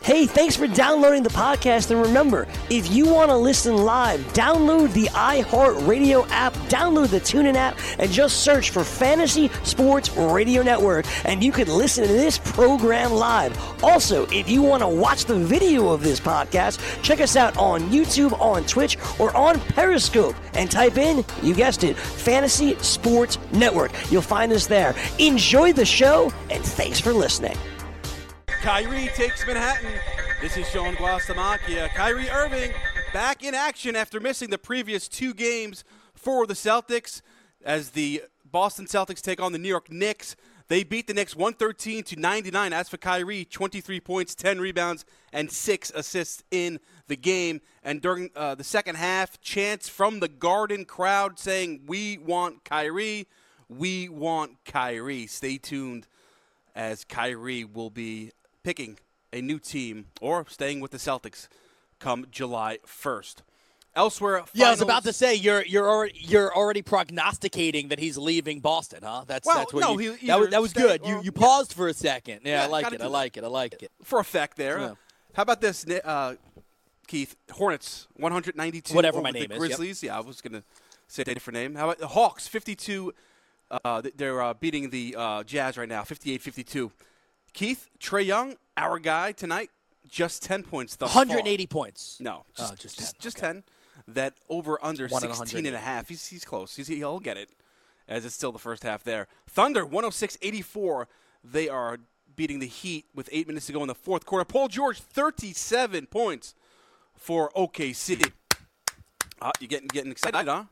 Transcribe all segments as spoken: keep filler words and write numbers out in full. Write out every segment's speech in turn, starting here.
Hey, thanks for downloading the podcast, and remember, if you want to listen live, download the iHeartRadio app, download the TuneIn app, and just search for Fantasy Sports Radio Network, and you can listen to this program live. Also, if you want to watch the video of this podcast, check us out on YouTube, on Twitch, or on Periscope, and type in, you guessed it, Fantasy Sports Network. You'll find us there. Enjoy the show, and thanks for listening. Kyrie takes Manhattan. This is Sean Guastamacchia. Kyrie Irving back in action after missing the previous two games for the Celtics as the Boston Celtics take on the New York Knicks. They beat the Knicks one thirteen to ninety-nine. As for Kyrie, twenty-three points, ten rebounds, and six assists in the game. And during uh, the second half, chants from the Garden crowd saying, "We want Kyrie. We want Kyrie." Stay tuned as Kyrie will be picking a new team or staying with the Celtics come July first. Elsewhere, finals. Yeah, I was about to say you're you're already you're already prognosticating that he's leaving Boston, huh? That's well, that's what no, you, he that was that was good. Or, you you paused yeah. for a second. Yeah, yeah I like it. I like it. I like it. For effect there. Yeah. How about this, uh, Keith? Hornets one ninety-two. Whatever over my the name is. Grizzlies. Yep. Yeah, I was gonna say a different name. How about the Hawks? fifty-two. Uh, they're uh, beating the uh, Jazz right now, fifty-eight fifty-two. Keith, Trae Young, our guy tonight, just ten points thus one hundred eighty far. points. No, just, oh, just, just, ten. just okay. ten. That over under One sixteen and a half. He's, he's close. He's, he'll get it, as it's still the first half there. Thunder, one oh six eighty-four. They are beating the Heat with eight minutes to go in the fourth quarter. Paul George, thirty-seven points for O K C. Uh, you're getting, getting excited, huh?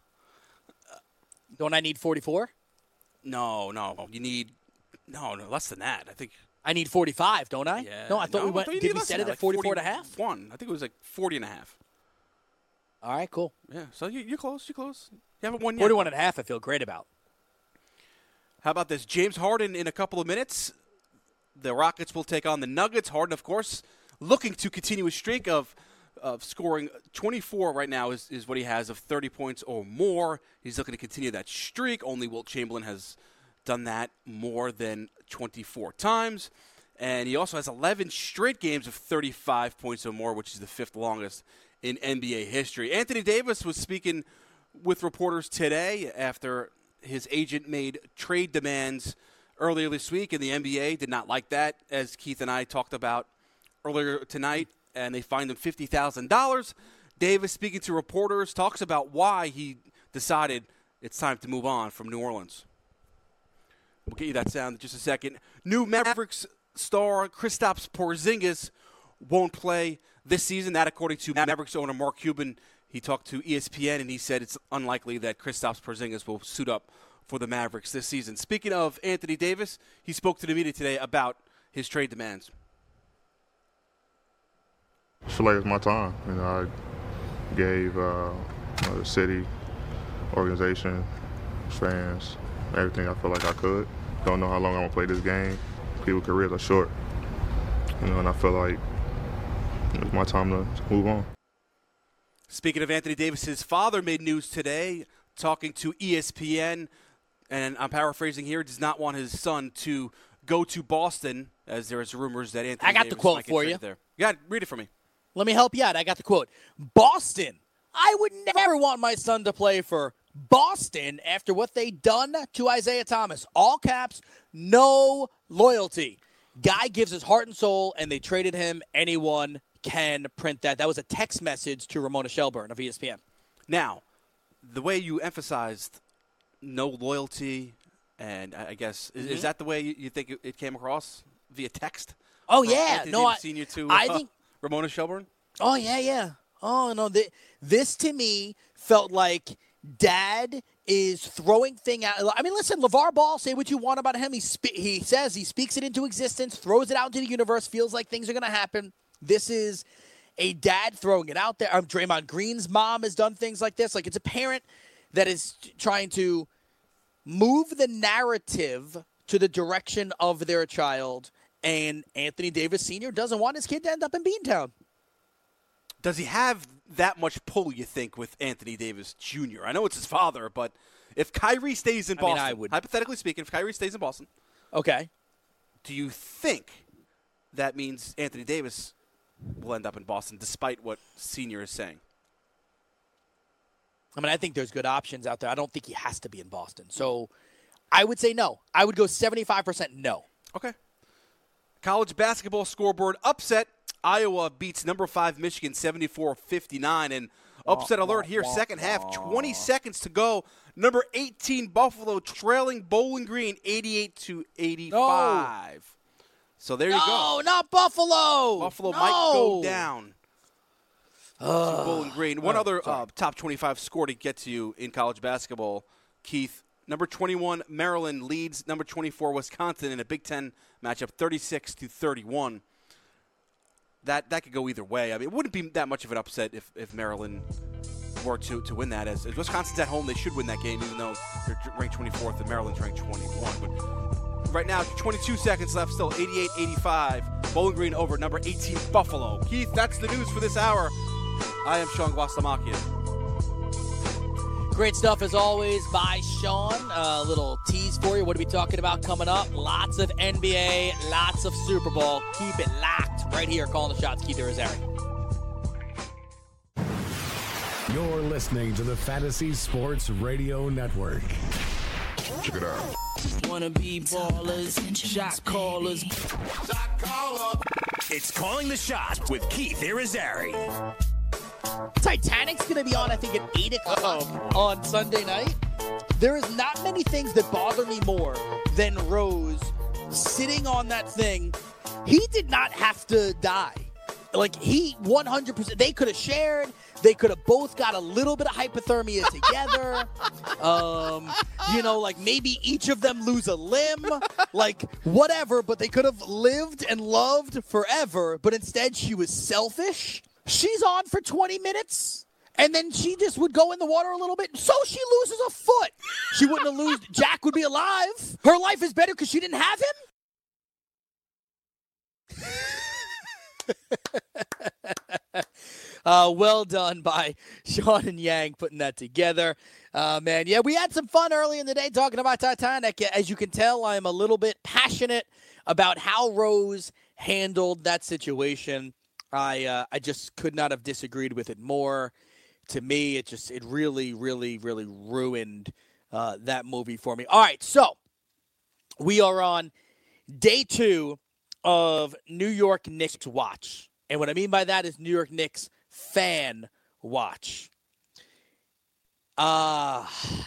Don't I need forty-four? No, no. You need – no, no, less than that. I think – I need forty-five, don't I? Yeah. No, I thought no, we went. thought Did we set it at like forty-four and a half? One. I think it was like forty and a half. All right, cool. Yeah. So you, you're close. You're close. You haven't won yet. forty-one and a half. I feel great about. How about this? James Harden in a couple of minutes. The Rockets will take on the Nuggets. Harden, of course, looking to continue his streak of of scoring twenty-four right now is, is what he has of thirty points or more. He's looking to continue that streak. Only Wilt Chamberlain has done that more than twenty-four times. And he also has eleven straight games of thirty-five points or more, which is the fifth longest in N B A history. Anthony Davis was speaking with reporters today after his agent made trade demands earlier this week, and the N B A did not like that, as Keith and I talked about earlier tonight, and they fined him fifty thousand dollars. Davis, speaking to reporters, talks about why he decided it's time to move on from New Orleans. We'll get you that sound in just a second. New Mavericks star Kristaps Porzingis won't play this season. That, according to Mavericks owner Mark Cuban, he talked to E S P N, and he said it's unlikely that Kristaps Porzingis will suit up for the Mavericks this season. Speaking of Anthony Davis, he spoke to the media today about his trade demands. I feel like it's my time. You know, I gave uh, you know, the city, organization, fans, everything I feel like I could. Don't know how long I'm gonna play this game. People's careers are short, you know, and I feel like it's my time to move on. Speaking of Anthony Davis, his father made news today, talking to E S P N, and I'm paraphrasing here, does not want his son to go to Boston, as there is rumors that Anthony I got Davis the quote might get for traded you. There. Yeah, read it for me. Let me help you out. I got the quote. Boston. I would never want my son to play for Boston after what they done to Isaiah Thomas. All caps, no loyalty. Guy gives his heart and soul, and they traded him. Anyone can print that. That was a text message to Ramona Shelburne of E S P N. Now, the way you emphasized no loyalty, and I guess, is, Mm-hmm. is that the way you, you think it, it came across via text? Oh, From yeah. Anthony No, I, Davis Senior to I uh, think. Ramona Shelburne? Oh, yeah, yeah. Oh, no. Th- this, to me, felt like Dad is throwing thing out. I mean, listen, LeVar Ball, say what you want about him. He spe- he says he speaks it into existence, throws it out into the universe, feels like things are going to happen. This is a dad throwing it out there. Um, Draymond Green's mom has done things like this. Like, it's a parent that is trying to move the narrative to the direction of their child, and Anthony Davis Senior doesn't want his kid to end up in Beantown. Does he have that much pull, you think, with Anthony Davis Junior? I know it's his father, but if Kyrie stays in I mean, Boston, I would- hypothetically speaking, if Kyrie stays in Boston, Okay. do you think that means Anthony Davis will end up in Boston, despite what Senior is saying. I mean, I think there's good options out there. I don't think he has to be in Boston. So I would say no. I would go seventy-five percent no. Okay. College basketball scoreboard upset. Iowa beats number five Michigan seventy-four fifty-nine. And upset alert here, second half, twenty seconds to go. Number eighteen Buffalo trailing Bowling Green eighty-eight to eighty-five. No. So there you no, go. No, not Buffalo. Buffalo no. might go down. Uh, to Bowling Green. One uh, other uh, top twenty-five score to get to you in college basketball, Keith. Number twenty-one, Maryland leads number twenty-four, Wisconsin in a Big Ten matchup, thirty-six to thirty-one. That that could go either way. I mean, it wouldn't be that much of an upset if, if Maryland were to, to win that. As, as Wisconsin's at home, they should win that game, even though they're ranked twenty-fourth and Maryland's ranked twenty-one. But right now, twenty-two seconds left, still eighty-eight eighty-five. Bowling Green over number eighteen, Buffalo. Keith, that's the news for this hour. I am Sean Guastamakia. Great stuff as always by Sean. A uh, little tease for you. What are we talking about coming up? Lots of N B A, lots of Super Bowl. Keep it locked right here. Calling the shots, Keith Irizarry. You're listening to the Fantasy Sports Radio Network. Check it out. Wanna be ballers, shot callers. Shot caller. It's Calling the Shot with Keith Irizarry. Titanic's going to be on, I think, at eight o'clock on Sunday night. There is not many things that bother me more than Rose sitting on that thing. He did not have to die. Like, he one hundred percent, they could have shared. They could have both got a little bit of hypothermia together. um, you know, like maybe each of them lose a limb. Like, whatever, but they could have lived and loved forever. But instead, she was selfish. She's on for twenty minutes, and then she just would go in the water a little bit, so she loses a foot. She wouldn't have lost. Jack would be alive. Her life is better because she didn't have him. uh, well done by Sean and Yang putting that together. Uh, man, yeah, we had some fun early in the day talking about Titanic. As you can tell, I am a little bit passionate about how Rose handled that situation. I uh, I just could not have disagreed with it more. To me, it just it really, really, really ruined uh, that movie for me. All right, so we are on day two of New York Knicks Watch. And what I mean by that is New York Knicks Fan Watch. Uh,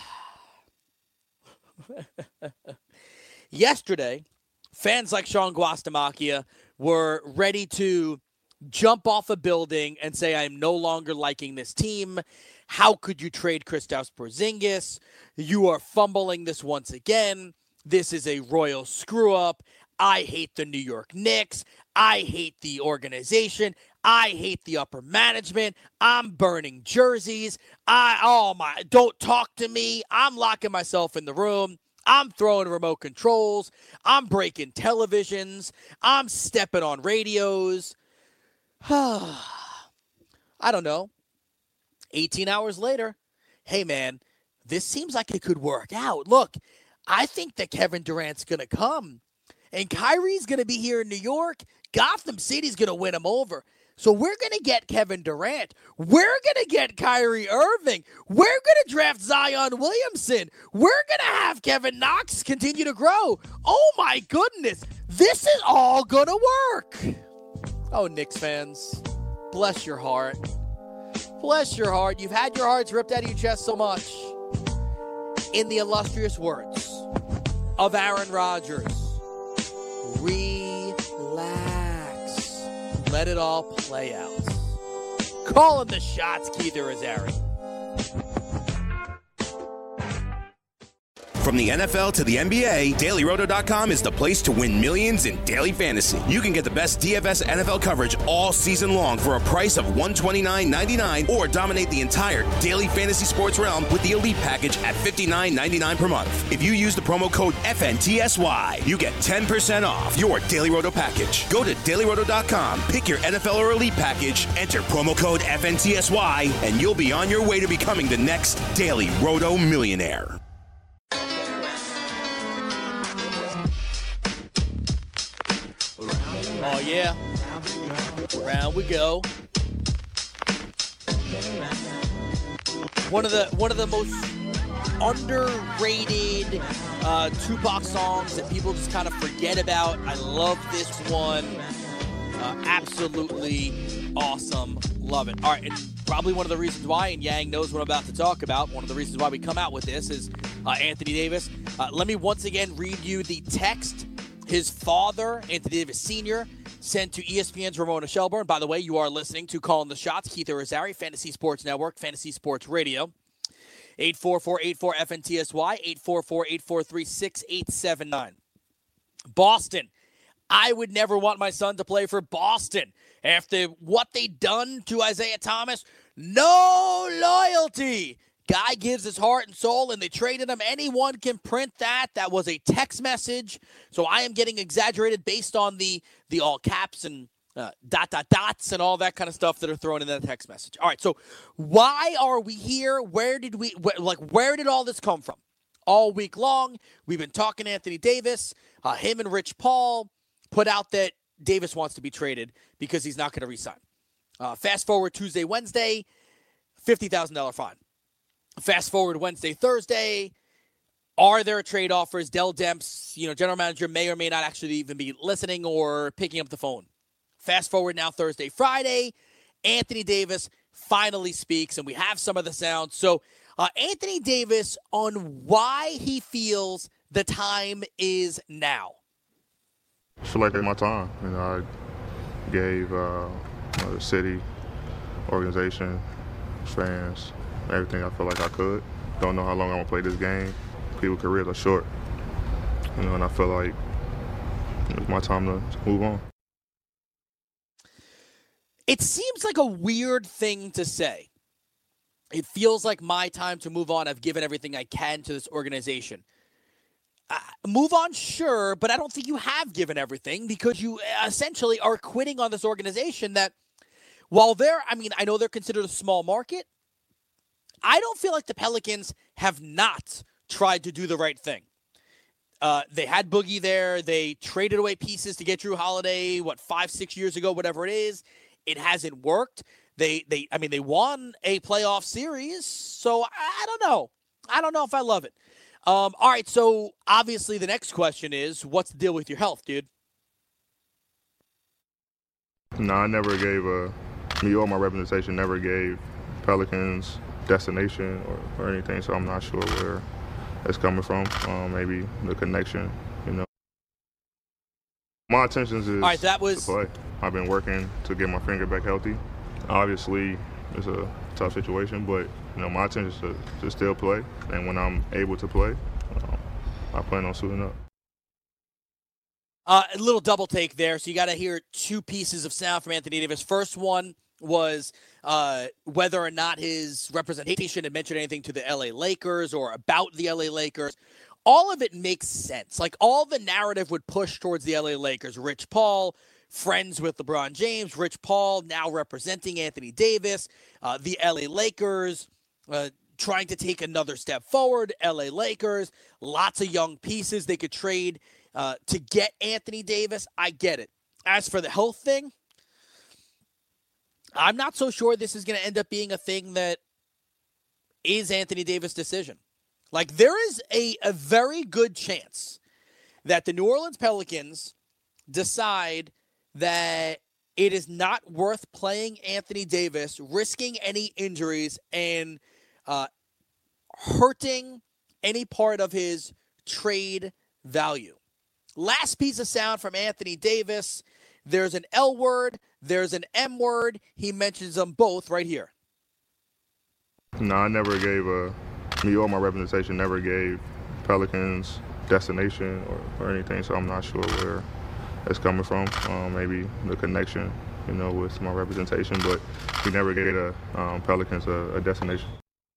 yesterday, fans like Sean Guastamakia were ready to jump off a building and say, I'm no longer liking this team. How could you trade Kristaps Porzingis? You are fumbling this once again. This is a royal screw-up. I hate the New York Knicks. I hate the organization. I hate the upper management. I'm burning jerseys. I, oh my, don't talk to me. I'm locking myself in the room. I'm throwing remote controls. I'm breaking televisions. I'm stepping on radios. I don't know. eighteen hours later, hey, man, this seems like it could work out. Look, I think that Kevin Durant's going to come, and Kyrie's going to be here in New York. Gotham City's going to win him over. So we're going to get Kevin Durant. We're going to get Kyrie Irving. We're going to draft Zion Williamson. We're going to have Kevin Knox continue to grow. Oh, my goodness. This is all going to work. Oh, Knicks fans, bless your heart. Bless your heart. You've had your hearts ripped out of your chest so much. In the illustrious words of Aaron Rodgers, relax. Let it all play out. Calling the shots, Keith Irizarry. From the N F L to the N B A, Daily Roto dot com is the place to win millions in daily fantasy. You can get the best D F S N F L coverage all season long for a price of one hundred twenty-nine ninety-nine, or dominate the entire daily fantasy sports realm with the Elite Package at fifty-nine ninety-nine per month. If you use the promo code F N T S Y, you get ten percent off your Daily Roto package. Go to Daily Roto dot com, pick your N F L or Elite Package, enter promo code F N T S Y, and you'll be on your way to becoming the next Daily Roto millionaire. Oh, yeah. around we go. One of the one of the most underrated uh, Tupac songs that people just kind of forget about. I love this one. Uh, absolutely awesome. Love it. All right, and probably one of the reasons why, and Yang knows what I'm about to talk about, one of the reasons why we come out with this is uh, Anthony Davis. Uh, let me once again read you the text his father, Anthony Davis Senior, sent to E S P N's Ramona Shelburne. By the way, you are listening to Calling the Shots, Keith Irizarry, Fantasy Sports Network, Fantasy Sports Radio. eight four four, eight four, F N T S Y, eight four four, eight four three, six eight seven nine. Boston. I would never want my son to play for Boston. After what they done to Isaiah Thomas, no loyalty. Guy gives his heart and soul, and they traded him. Anyone can print that. That was a text message. So I am getting exaggerated based on the, the all caps and uh, dot, dot, dots and all that kind of stuff that are thrown in that text message. All right, so why are we here? Where did we, wh- like, where did all this come from? All week long, we've been talking Anthony Davis. Uh, him and Rich Paul put out that Davis wants to be traded because he's not going to resign. Uh, fast forward Tuesday, Wednesday, fifty thousand dollars fine. Fast forward Wednesday, Thursday, are there trade offers? Dell Demps, you know, general manager may or may not actually even be listening or picking up the phone. Fast forward now Thursday, Friday, Anthony Davis finally speaks, and we have some of the sound. So uh, Anthony Davis on why he feels the time is now. I feel like it's my time. You know, I gave uh, you know, the city, organization, fans, everything I feel like I could. Don't know how long I'm going to play this game. People's careers are short. You know, and I feel like it's my time to move on. It seems like a weird thing to say. It feels like my time to move on. I've given everything I can to this organization. Uh, move on, sure, but I don't think you have given everything because you essentially are quitting on this organization that, while they're, I mean, I know they're considered a small market, I don't feel like the Pelicans have not tried to do the right thing. Uh, they had Boogie there. They traded away pieces to get Drew Holiday, what, five, six years ago, whatever it is. It hasn't worked. They, they, I mean, they won a playoff series, so I, I don't know. I don't know if I love it. Um, all right, so obviously the next question is, what's the deal with your health, dude? No, I never gave a, me or my representation never gave Pelicans destination or, or anything, so I'm not sure where it's coming from. Um, maybe the connection, you know. My intentions is all right, that was... to play. I've been working to get my finger back healthy. Obviously, it's a tough situation, but you know, my intention is to, to still play, and when I'm able to play, um, I plan on suiting up. Uh, a little double take there, so you got to hear two pieces of sound from Anthony Davis. First one was uh, whether or not his representation had mentioned anything to the L A Lakers or about the L A Lakers. All of it makes sense. Like, all the narrative would push towards the L A Lakers. Rich Paul, friends with LeBron James. Rich Paul now representing Anthony Davis. Uh, the L A Lakers uh, trying to take another step forward. L A Lakers, lots of young pieces they could trade uh, to get Anthony Davis. I get it. As for the health thing, I'm not so sure this is going to end up being a thing that is Anthony Davis' decision. Like, there is a, a very good chance that the New Orleans Pelicans decide that it is not worth playing Anthony Davis, risking any injuries, and uh, hurting any part of his trade value. Last piece of sound from Anthony Davis. There's an L word. There's an M word. He mentions them both right here. No, I never gave a, me or my representation never gave Pelicans destination or, or anything, so I'm not sure where it's coming from. Um, maybe the connection, you know, with my representation, but we never gave the um, Pelicans a, a destination.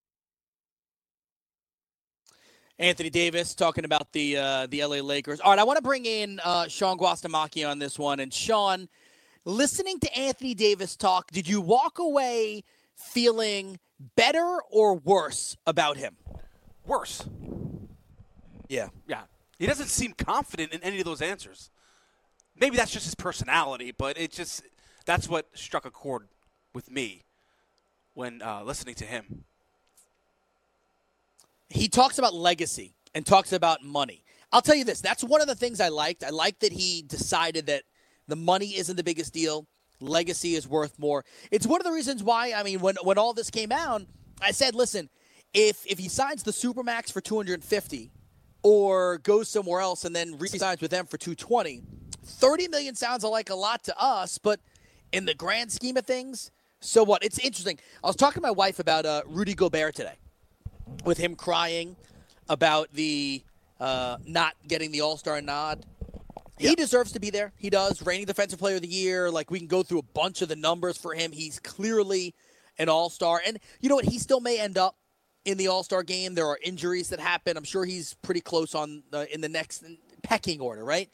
Anthony Davis talking about the uh, the L A Lakers. All right, I want to bring in uh, Sean Guastamacchi on this one. And Sean, listening to Anthony Davis talk, did you walk away feeling better or worse about him? Worse. Yeah. Yeah. He doesn't seem confident in any of those answers. Maybe that's just his personality, but it just that's what struck a chord with me when uh, listening to him. He talks about legacy and talks about money. I'll tell you this. That's one of the things I liked. I liked that he decided that the money isn't the biggest deal. Legacy is worth more. It's one of the reasons why, I mean, when when all this came out, I said, listen, if if he signs the Supermax for two hundred fifty or goes somewhere else and then re-signs with them for two hundred twenty, thirty million dollars sounds like a lot to us, but in the grand scheme of things, so what? It's interesting. I was talking to my wife about uh, Rudy Gobert today, with him crying about the uh, not getting the All-Star nod. He yep. deserves to be there. He does. Reigning Defensive Player of the Year. Like, we can go through a bunch of the numbers for him. He's clearly an All-Star. And you know what? He still may end up in the All-Star game. There are injuries that happen. I'm sure he's pretty close on the, in the next pecking order, right?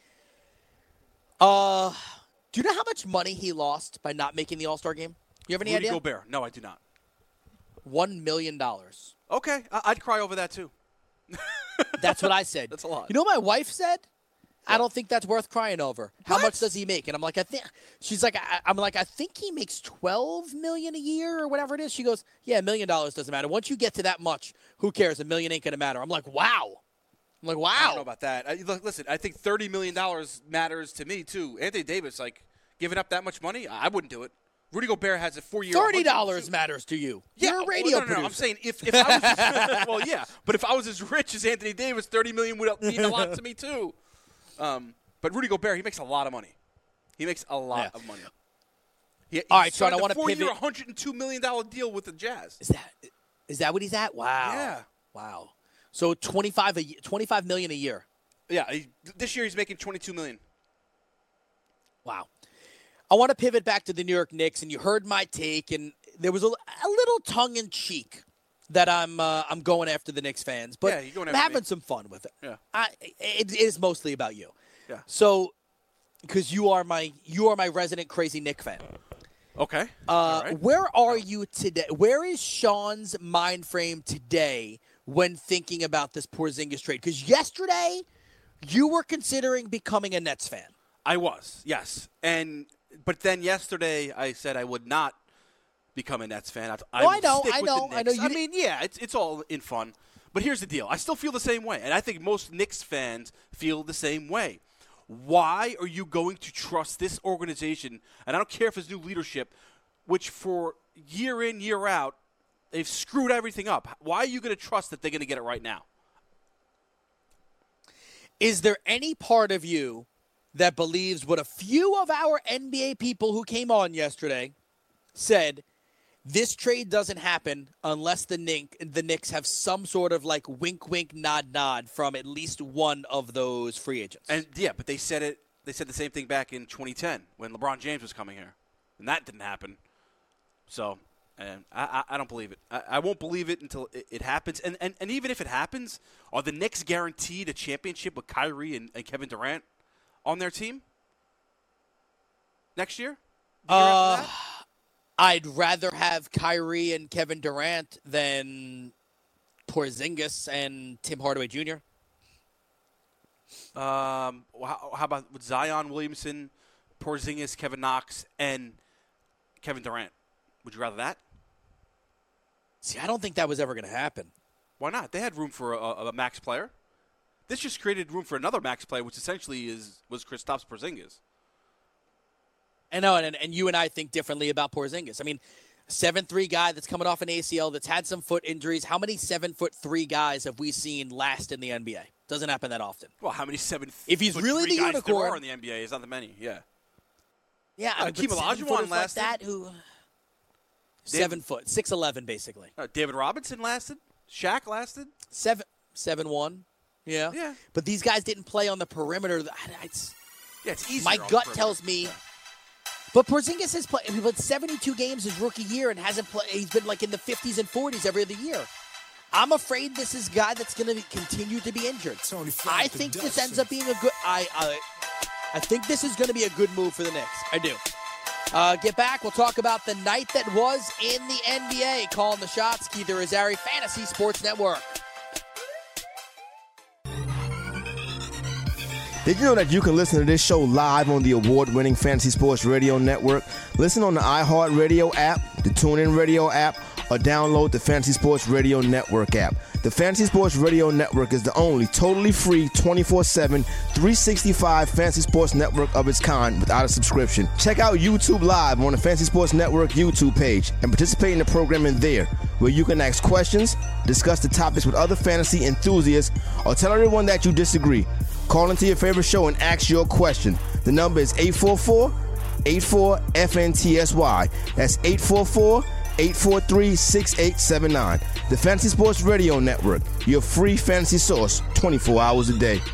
Uh, do you know how much money he lost by not making the All-Star game? You have any Rudy idea? Gobert. No, I do not. One million dollars. Okay. I- I'd cry over that, too. That's what I said. That's a lot. You know what my wife said? I don't think that's worth crying over. How What? much does he make? And I'm like, I think she's like, I, I'm like, I think he makes twelve million a year or whatever it is. She goes, yeah, a million dollars doesn't matter. Once you get to that much, who cares? A million ain't gonna matter. I'm like, wow. I'm like, wow. I don't know about that. I, look, listen, I think thirty million dollars matters to me, too. Anthony Davis, like, giving up that much money, I wouldn't do it. Rudy Gobert has a four-year Thirty dollars matters to you. Yeah, You're a radio well, no, no, no, producer. I'm saying if, if I was as, well, yeah, but if I was as rich as Anthony Davis, thirty million would mean a lot to me too. Um, but Rudy Gobert, he makes a lot of money. He makes a lot Yeah. of money. He, he All right, Sean, signed I a wanna four-year, pivot- one hundred two million dollars deal with the Jazz. Is that is that what he's at? Wow. Yeah. Wow. So twenty-five a twenty-five million a year. Yeah, he, this year he's making twenty-two million. Wow. I want to pivot back to the New York Knicks, and you heard my take, and there was a, a little tongue-in-cheek that I'm uh, I'm going after the Knicks fans, but Yeah, you're going I'm after having me. some fun with it. Yeah. I, it, it is mostly about you. Yeah. So, because you are my you are my resident crazy Knick fan. Okay. Uh, All right. Where are you today? Where is Sean's mind frame today when thinking about this Porzingis trade? Because yesterday, you were considering becoming a Nets fan. I was, yes. And but then yesterday I said I would not become a Nets fan. I, I, No, I would know, stick I with know, the I know Knicks. you I di- mean, yeah, it's it's all in fun. But here's the deal. I still feel the same way. And I think most Knicks fans feel the same way. Why are you going to trust this organization? And I don't care if it's new leadership, which for year in, year out, they've screwed everything up. Why are you going to trust that they're going to get it right now? Is there any part of you that believes what a few of our N B A people who came on yesterday said, this trade doesn't happen unless the Knicks, the Knicks have some sort of like wink, wink, nod, nod from at least one of those free agents? And yeah, but they said it. They said the same thing back in twenty ten when LeBron James was coming here, and that didn't happen. So, and I, I, I don't believe it. I, I won't believe it until it, it happens. And, and and even if it happens, are the Knicks guaranteed a championship with Kyrie and, and Kevin Durant on their team next year? The year Uh, after that? I'd rather have Kyrie and Kevin Durant than Porzingis and Tim Hardaway Junior Um, how, how about with Zion Williamson, Porzingis, Kevin Knox, and Kevin Durant? Would you rather that? See, I don't think that was ever going to happen. Why not? They had room for a, a max player. This just created room for another max player, which essentially is was Kristaps Porzingis. I know, and, and you and I think differently about Porzingis. I mean, seven three guy that's coming off an A C L that's had some foot injuries. How many seven foot three guys have we seen last in the N B A? Doesn't happen that often. Well, how many seven? If he's foot really three the guys there unicorn- are in the N B A? It's not that many. Yeah. Yeah, Uh, I mean, Hakeem but seven Olajuwon footers like lasted. that who seven foot, six eleven basically. Uh, David Robinson lasted. Shaq lasted. Seven seven one. Yeah. Yeah. But these guys didn't play on the perimeter. I- It's, Yeah, it's easier. my on the gut perimeter. tells me. But Porzingis has played. He played seventy-two games his rookie year and hasn't played. He's been like in the fifties and forties every other year. I'm afraid this is a guy that's going to continue to be injured. I think this ends up being a good. I I, I think this is going to be a good move for the Knicks. I do. Uh, get back. We'll talk about the night that was in the N B A. Calling the shots. Keith Irizarry, Fantasy Sports Network. Did you know that you can listen to this show live on the award-winning Fantasy Sports Radio Network? Listen on the iHeartRadio app, the TuneIn Radio app, or download the Fantasy Sports Radio Network app. The Fantasy Sports Radio Network is the only totally free twenty-four seven, three sixty-five fantasy sports network of its kind without a subscription. Check out YouTube Live on the Fantasy Sports Network YouTube page and participate in the programming there, where you can ask questions, discuss the topics with other fantasy enthusiasts, or tell everyone that you disagree. Call into your favorite show and ask your question. The number is eight four four, eight four, F N T S Y. That's eight four four, eight four three, six eight seven nine. The Fantasy Sports Radio Network, your free fantasy source twenty-four hours a day.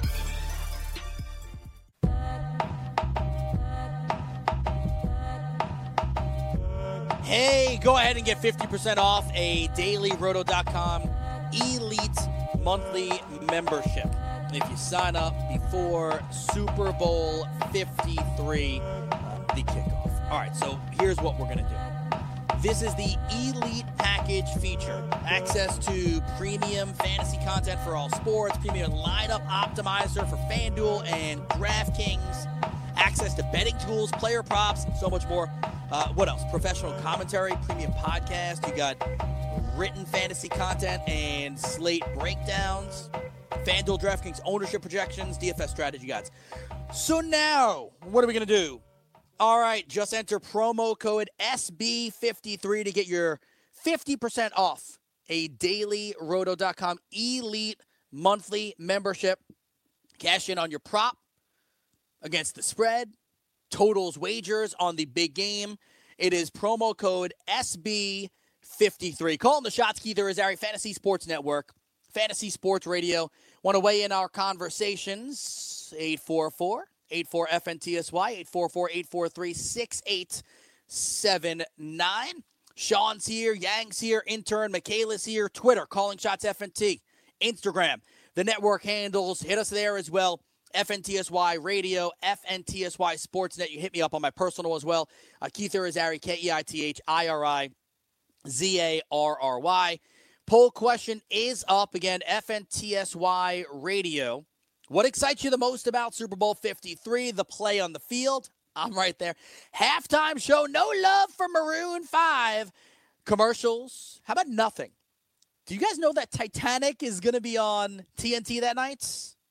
Hey, go ahead and get fifty percent off a daily roto dot com Elite monthly membership if you sign up before Super Bowl fifty-three, the kickoff. All right, so here's what we're going to do. This is the Elite Package feature. Access to premium fantasy content for all sports, premium lineup optimizer for FanDuel and DraftKings, access to betting tools, player props, so much more. Uh, what else? Professional commentary, premium podcast. You got written fantasy content and slate breakdowns, FanDuel, DraftKings ownership projections, D F S strategy guides. So now, what are we going to do? All right, just enter promo code S B fifty-three to get your fifty percent off a daily roto dot com Elite monthly membership. Cash in on your prop against the spread, totals, wagers on the big game. It is promo code S B fifty-three. Calling the shots, Keith Irizarry, Fantasy Sports Network, Fantasy Sports Radio. Want to weigh in our conversations? eight four four, eight four, F N T S Y, eight four four, eight four three, six eight seven nine. Sean's here, Yang's here, intern Michaela's here, Twitter, Calling Shots F N T, Instagram, the network handles. Hit us there as well. F N T S Y Radio, F N T S Y Sportsnet. You hit me up on my personal as well. Uh, Keith Irizarry, K E I T H I R I Z A R R Y. Poll question is up again, F N T S Y Radio. What excites you the most about Super Bowl fifty-three? The play on the field? I'm right there. Halftime show, no love for Maroon five. Commercials? How about nothing? Do you guys know that Titanic is going to be on T N T that night?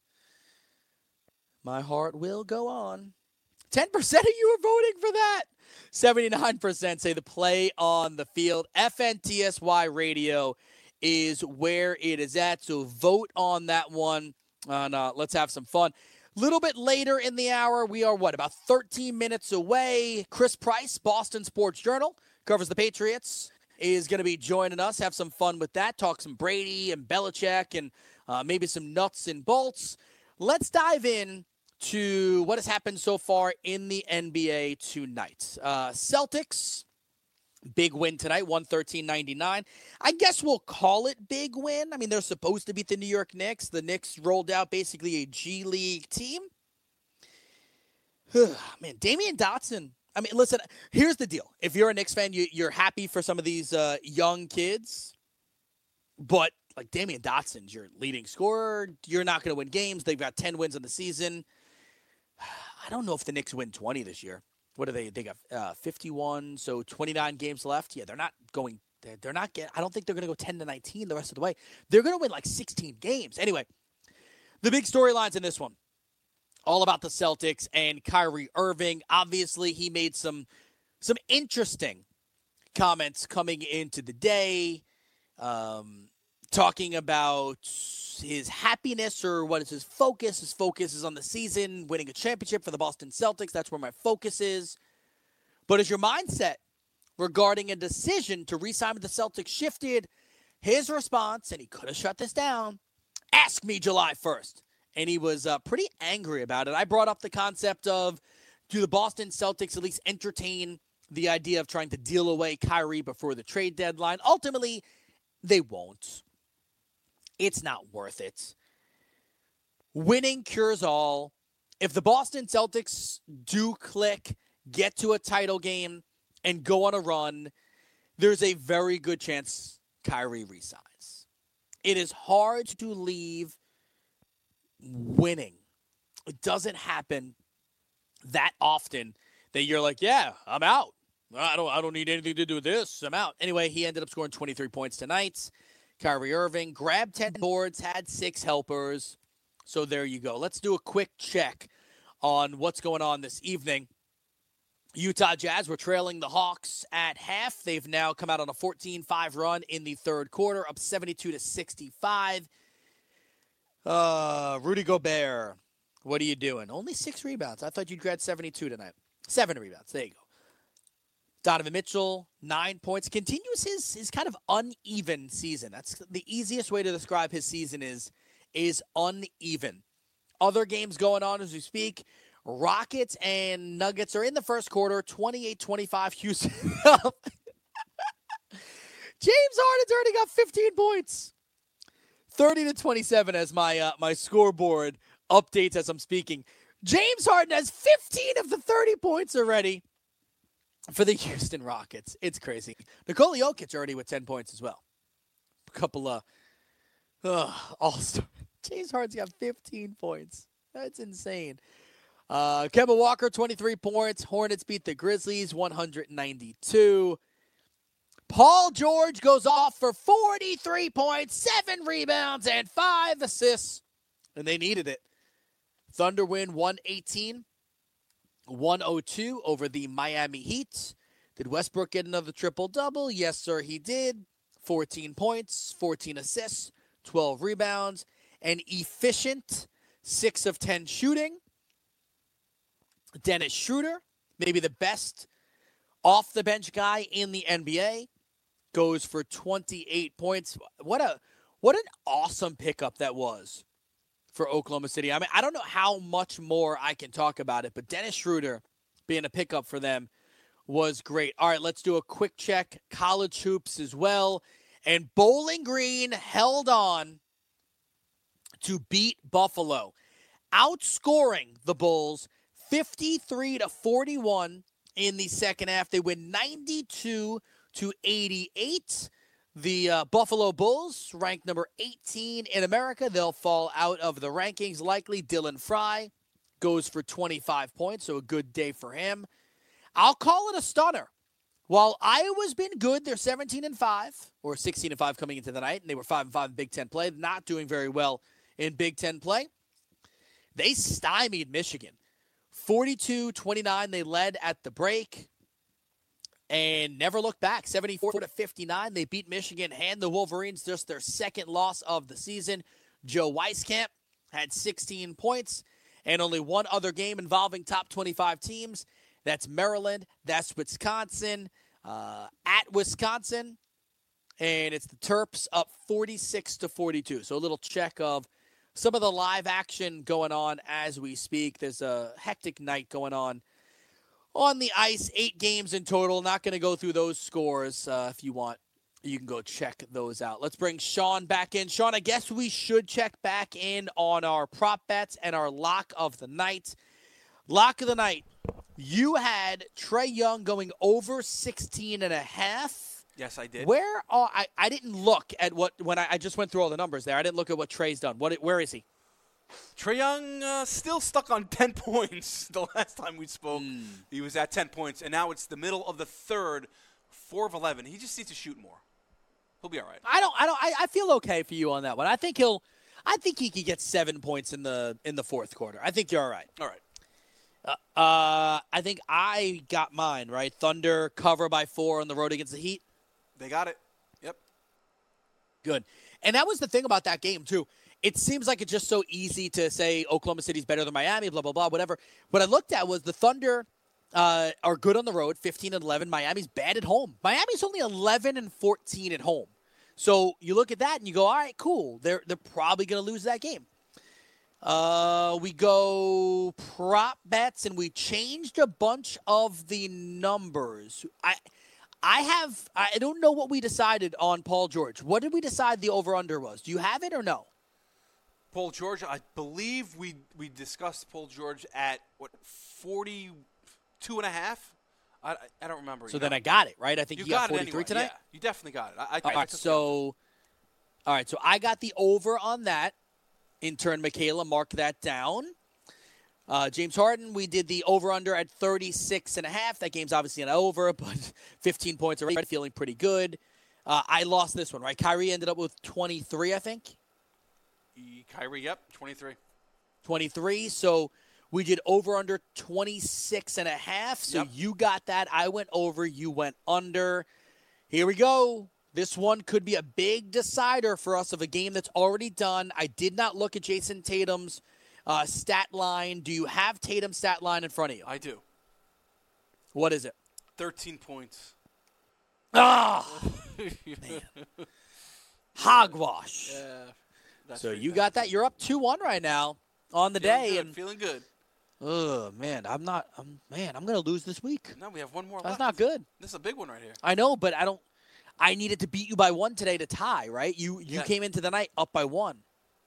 My heart will go on. ten percent of you are voting for that. seventy-nine percent say the play on the field. F N T S Y Radio is where it is at. So vote on that one. And uh, let's have some fun. A little bit later in the hour, we are, what, about thirteen minutes away. Chris Price, Boston Sports Journal, covers the Patriots, is going to be joining us. Have some fun with that. Talk some Brady and Belichick and uh, maybe some nuts and bolts. Let's dive in to what has happened so far in the N B A tonight. Uh, Celtics, big win tonight, one thirteen ninety-nine. I guess we'll call it big win. I mean, they're supposed to beat the New York Knicks. The Knicks rolled out basically a G League team. Man, Damian Dotson. I mean, listen, here's the deal. If you're a Knicks fan, you, you're happy for some of these uh, young kids. But, like, Damian Dotson's your leading scorer. You're not going to win games. They've got ten wins in the season. I don't know if the Knicks win twenty this year. What are they? They got uh, fifty-one, so twenty-nine games left. Yeah, they're not going. They're, they're not getting. I don't think they're going to go ten to nineteen the rest of the way. They're going to win like sixteen games. Anyway, the big storylines in this one, all about the Celtics and Kyrie Irving. Obviously, he made some some interesting comments coming into the day, um, talking about his happiness, or what is his focus. His focus is on the season, winning a championship for the Boston Celtics. That's where my focus is. But as your mindset regarding a decision to re-sign with the Celtics shifted, his response, and he could have shut this down, ask me July first. And he was uh, pretty angry about it. I brought up the concept of, do the Boston Celtics at least entertain the idea of trying to deal away Kyrie before the trade deadline? Ultimately, they won't. It's not worth it. Winning cures all. If the Boston Celtics do click, get to a title game, and go on a run, there's a very good chance Kyrie resigns. It is hard to leave winning It doesn't happen that often that you're like, yeah, I'm out. I don't I don't need anything to do with this. I'm out. Anyway, he ended up scoring twenty-three points tonight. Kyrie Irving grabbed ten boards, had six helpers. So there you go. Let's do a quick check on what's going on this evening. Utah Jazz were trailing the Hawks at half. They've now come out on a fourteen five run in the third quarter, up seventy-two to sixty-five. Uh, Rudy Gobert, what are you doing? Only six rebounds. I thought you'd grab seventy-two tonight. Seven rebounds. There you go. Donovan Mitchell, nine points. Continues his, his kind of uneven season. That's the easiest way to describe his season is, is uneven. Other games going on as we speak. Rockets and Nuggets are in the first quarter, twenty-eight twenty-five Houston. James Harden's already got fifteen points. thirty to twenty-seven as my uh, my scoreboard updates as I'm speaking. James Harden has fifteen of the thirty points already for the Houston Rockets. It's crazy. Nikola Jokic already with ten points as well. A couple of uh, all-star. James Harden's got fifteen points. That's insane. Uh, Kemba Walker, twenty-three points. Hornets beat the Grizzlies, one ninety-two. Paul George goes off for forty-three points, seven rebounds, and five assists. And they needed it. Thunder win one eighteen, one oh two over the Miami Heat. Did Westbrook get another triple-double? Yes, sir, he did. fourteen points, fourteen assists, twelve rebounds, and efficient six of ten shooting. Dennis Schroeder, maybe the best off-the-bench guy in the N B A, goes for twenty-eight points. What a what an awesome pickup that was for Oklahoma City. I mean, I don't know how much more I can talk about it, but Dennis Schroeder being a pickup for them was great. All right, let's do a quick check. College hoops as well. And Bowling Green held on to beat Buffalo, outscoring the Bulls fifty-three to forty-one in the second half. They win ninety-two to eighty-eight. The uh, Buffalo Bulls, ranked number eighteen in America. They'll fall out of the rankings likely. Dylan Fry goes for twenty-five points, so a good day for him. I'll call it a stunner. While Iowa's been good, they're seventeen and five, or sixteen and five coming into the night, and they were five and five in Big Ten play, not doing very well in Big Ten play. They stymied Michigan. forty-two twenty-nine, they led at the break and never looked back. seventy-four to fifty-nine, they beat Michigan, hand the Wolverines just their second loss of the season. Joe Weiskamp had sixteen points, and only one other game involving top twenty-five teams. That's Maryland, that's Wisconsin, uh, at Wisconsin, and it's the Terps up forty-six to forty-two. So a little check of some of the live action going on as we speak. There's a hectic night going on on the ice. Eight games in total. Not going to go through those scores. Uh, if you want, you can go check those out. Let's bring Sean back in. Sean, I guess we should check back in on our prop bets and our lock of the night. Lock of the night. You had Trae Young going over sixteen and a half. Yes, I did. Where are I? I didn't look at what when I, I just went through all the numbers there. I didn't look at what Trae's done. What? Where is he? Trae Young uh, still stuck on ten points. The last time we spoke, mm. he was at ten points, and now it's the middle of the third, four of eleven. He just needs to shoot more. He'll be all right. I don't. I don't. I, I feel okay for you on that one. I think he'll. I think he could get seven points in the in the fourth quarter. I think you're all right. All right. Uh, uh, I think I got mine right. Thunder cover by four on the road against the Heat. They got it. Yep. Good. And that was the thing about that game, too. It seems like it's just so easy to say Oklahoma City's better than Miami, blah, blah, blah, whatever. What I looked at was the Thunder uh, are good on the road, fifteen and eleven. Miami's bad at home. Miami's only eleven and fourteen at home. So you look at that and you go, all right, cool. They're, they're probably going to lose that game. Uh, we go prop bets, and we changed a bunch of the numbers. I I have – I don't know what we decided on Paul George. What did we decide the over-under was? Do you have it or no? Paul George, I believe we we discussed Paul George at, what, forty-two and a half? I, I don't remember. So you then know. I got it, right? I think you you got, got forty-three it anyway. tonight? Yeah, you definitely got it. I, I, all, I right, so, all right, so I got the over on that. Intern Michaela, mark that down. Uh, James Harden, we did the over-under at thirty-six and a half. That game's obviously an over, but fifteen points already, feeling pretty good. Uh, I lost this one, right? Kyrie ended up with twenty-three, I think. E- Kyrie, yep, twenty-three. twenty-three, so we did over-under twenty-six and a half. So Yep. you got that. I went over. You went under. Here we go. This one could be a big decider for us of a game that's already done. I did not look at Jason Tatum's uh, stat line. Do you have Tatum's stat line in front of you? I do. What is it? thirteen points. Ah! Man. Hogwash. Yeah, that's So pretty you bad. got that. You're up two one right now on the Feeling day. good, And feeling good. oh, man, I'm not I'm, man, I'm going to lose this week. No, we have one more That's left. not good. This is a big one right here. I know, but I don't I needed to beat you by one today to tie, right? You you Yeah. came into the night up by one.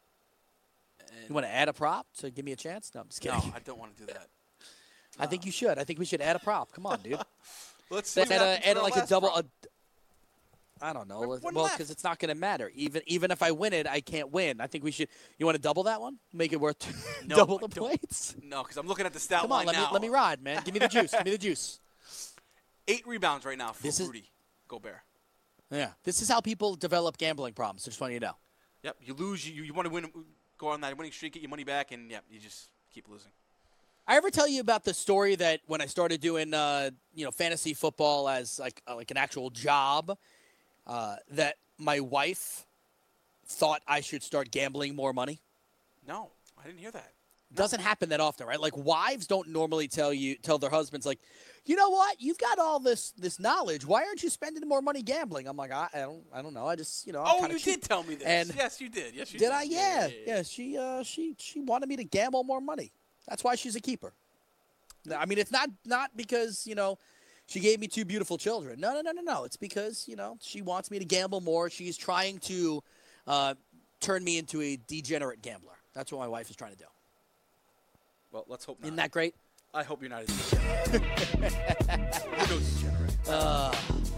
And You want to add a prop to give me a chance? No, I'm just kidding. no, I don't want to do that. I think you should. I think we should add a prop. Come on, dude. Let's see. Let's what add, happens a, add for our like a last double. prop. A, I don't know. One- one well, left. because it's not going to matter. Even even if I win it, I can't win. I think we should. You want to double that one? Make it worth No, double I the don't. points. No, because I'm looking at the stat Come line on, let now. me let me ride, man. Give me the juice. Give me the juice. Eight rebounds right now for This is- Rudy Gobert. Yeah, this is how people develop gambling problems. Just want you to know. Yep, you lose, you, you want to win, go on that winning streak, get your money back, and yep, you just keep losing. I ever tell you about the story that when I started doing, uh, you know, fantasy football as like uh, like an actual job, uh, that my wife thought I should start gambling more money? No, I didn't hear that. Doesn't happen that often, right? Like wives don't normally tell you tell their husbands like, you know what, you've got all this this knowledge. Why aren't you spending more money gambling? I'm like, I, I don't I don't know. I just you know. I'm Oh, kinda you cheap. did tell me this. And yes, you did. Yes, you did did. I? Yeah, yeah. She uh she she wanted me to gamble more money. That's why she's a keeper. I mean, it's not not because you know she gave me two beautiful children. No, no, no, no, no. It's because you know she wants me to gamble more. She's trying to uh, turn me into a degenerate gambler. That's what my wife is trying to do. Well, let's hope not. Isn't that great? I hope you're not as degenerate. You're no degenerate. Uh,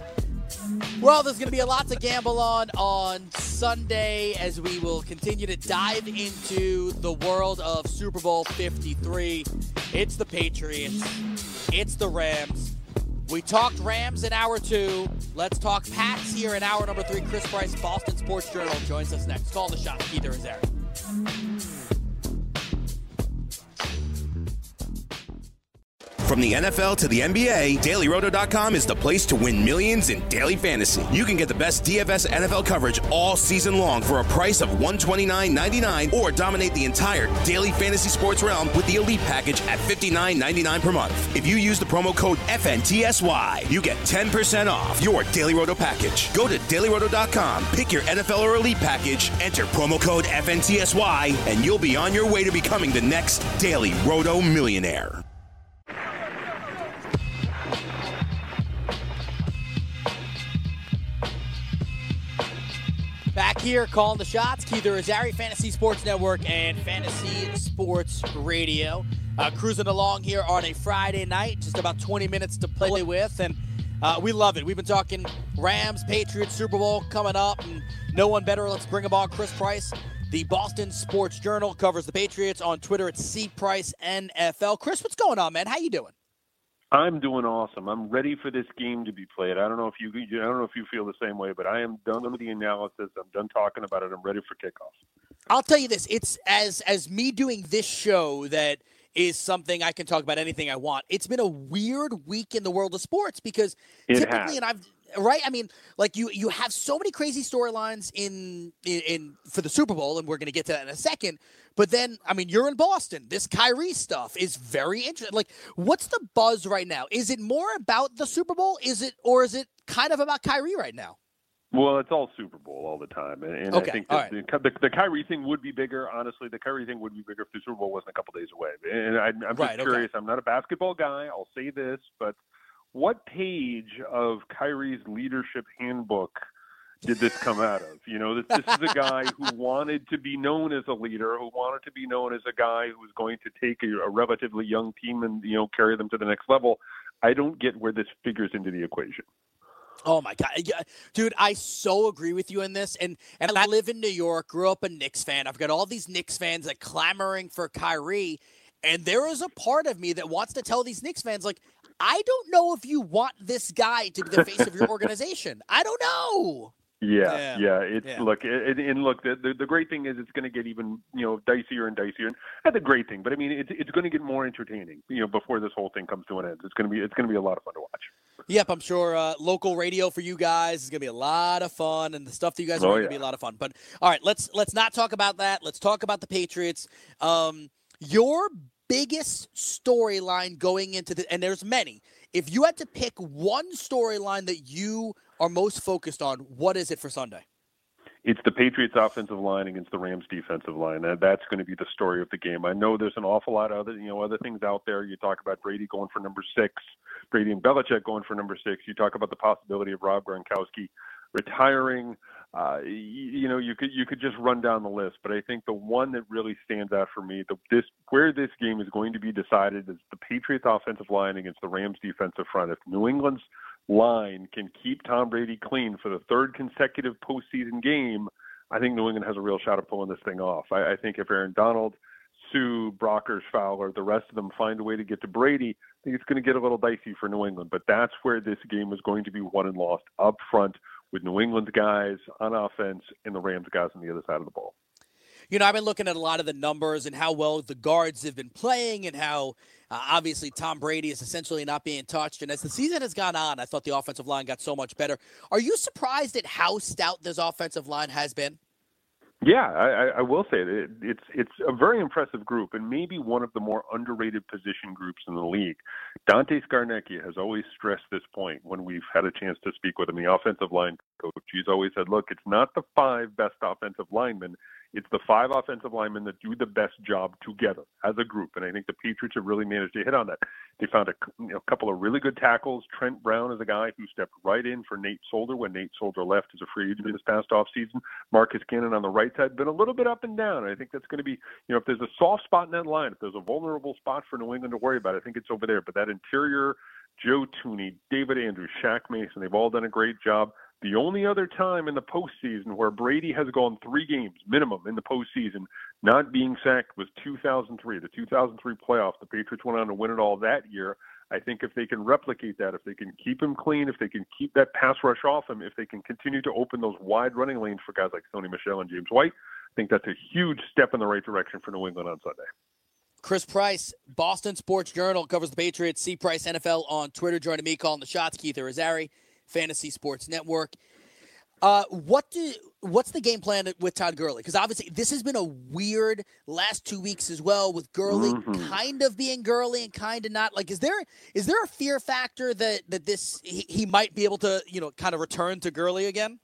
well, there's going to be a lot to gamble on on Sunday as we will continue to dive into the world of Super Bowl fifty-three. It's the Patriots. It's the Rams. We talked Rams in hour two. Let's talk Pats here in hour number three. Chris Price, Boston Sports Journal, joins us next. Call the shot. Keith Arizari. From the N F L to the N B A, Daily Roto dot com is the place to win millions in daily fantasy. You can get the best D F S N F L coverage all season long for a price of one hundred twenty-nine ninety-nine, or dominate the entire daily fantasy sports realm with the Elite package at fifty-nine ninety-nine per month. If you use the promo code F N T S Y, you get ten percent off your Daily Roto package. Go to Daily Roto dot com, pick your N F L or Elite package, enter promo code F N T S Y, and you'll be on your way to becoming the next Daily Roto millionaire. Back here, calling the shots. Keith Arizari, Fantasy Sports Network and Fantasy Sports Radio. Uh, cruising along here on a Friday night. Just about twenty minutes to play with, and uh, we love it. We've been talking Rams, Patriots, Super Bowl coming up, and no one better. Let's bring him on. Chris Price, the Boston Sports Journal, covers the Patriots on Twitter at C Price N F L. Chris, what's going on, man? How you doing? I'm doing awesome. I'm ready for this game to be played. I don't know if you I don't know if you feel the same way, but I am done with the analysis. I'm done talking about it. I'm ready for kickoff. I'll tell you this. It's as as me doing this show that is something I can talk about anything I want. It's been a weird week in the world of sports because It typically, has. and I've right. I mean, like you you have so many crazy storylines in, in in for the Super Bowl, and we're going to get to that in a second. But then, I mean, you're in Boston. This Kyrie stuff is very interesting. Like, what's the buzz right now? Is it more about the Super Bowl? Is it, or is it kind of about Kyrie right now? Well, it's all Super Bowl all the time, and, and Okay, I think all that the, the the Kyrie thing would be bigger. Honestly, the Kyrie thing would be bigger if the Super Bowl wasn't a couple days away. And I, I'm just Right, okay. curious. I'm not a basketball guy. I'll say this, but what page of Kyrie's leadership handbook did this come out of? You know, this, this is a guy who wanted to be known as a leader, who wanted to be known as a guy who was going to take a, a relatively young team and, you know, carry them to the next level. I don't get where this figures into the equation. Oh my God, yeah, dude! I so agree with you in this, and and I live in New York, grew up a Knicks fan. I've got all these Knicks fans that clamoring for Kyrie, And there is a part of me that wants to tell these Knicks fans, like, I don't know if you want this guy to be the face of your organization. I don't know. Yeah, yeah, yeah. It's yeah. look, it, and look. The, the the great thing is it's going to get even you know dicier and dicier. And that's the great thing, but I mean, it's it's going to get more entertaining. You know, before this whole thing comes to an end, it's going to be it's going to be a lot of fun to watch. Yep, I'm sure uh, local radio for you guys is going to be a lot of fun, and the stuff that you guys are oh, going to yeah. be a lot of fun. But all right, let's let's not talk about that. Let's talk about the Patriots. Um, your biggest storyline going into the, and there's many. If you had to pick one storyline that you are most focused on, what is it for Sunday? It's the Patriots' offensive line against the Rams' defensive line. And that's going to be the story of the game. I know there's an awful lot of other, you know, other things out there. You talk about Brady going for number six, Brady and Belichick going for number six. You talk about the possibility of Rob Gronkowski retiring. Uh, you, you know, you could you could just run down the list. But I think the one that really stands out for me, the, this where this game is going to be decided, is the Patriots' offensive line against the Rams' defensive front. If New England's line can keep Tom Brady clean for the third consecutive postseason game, I think New England has a real shot at pulling this thing off. I, I think if Aaron Donald, Sue, Brockers, Fowler, the rest of them find a way to get to Brady, I think it's going to get a little dicey for New England. But that's where this game is going to be won and lost, up front with New England's guys on offense and the Rams guys on the other side of the ball. You know, I've been looking at a lot of the numbers and how well the guards have been playing and how uh, obviously Tom Brady is essentially not being touched. And as the season has gone on, I thought the offensive line got so much better. Are you surprised at how stout this offensive line has been? Yeah, I, I will say it. It's it's a very impressive group, and maybe one of the more underrated position groups in the league. Dante Scarnecchia has always stressed this point when we've had a chance to speak with him, the offensive line coach. He's always said, look, it's not the five best offensive linemen. It's the five offensive linemen that do the best job together as a group, and I think the Patriots have really managed to hit on that. They found a you know, couple of really good tackles. Trent Brown is a guy who stepped right in for Nate Solder when Nate Solder left as a free agent this past offseason. Marcus Cannon on the right side, been a little bit up and down. I think that's going to be, you know, if there's a soft spot in that line, if there's a vulnerable spot for New England to worry about, I think it's over there. But that interior, Joe Tooney, David Andrews, Shaq Mason, they've all done a great job. The only other time in the postseason where Brady has gone three games minimum in the postseason not being sacked was two thousand three, the two thousand three playoffs. The Patriots went on to win it all that year. I think if they can replicate that, if they can keep him clean, if they can keep that pass rush off him, if they can continue to open those wide running lanes for guys like Sony Michel and James White, I think that's a huge step in the right direction for New England on Sunday. Chris Price, Boston Sports Journal, covers the Patriots. C. Price N F L on Twitter. Joining me, calling the shots, Keith Irizarry, Fantasy Sports Network. Uh, what do what's the game plan with Todd Gurley? Because obviously this has been a weird last two weeks as well, with Gurley mm-hmm. kind of being Gurley and kind of not. Like, is there is there a fear factor that that this he, he might be able to you know kind of return to Gurley again?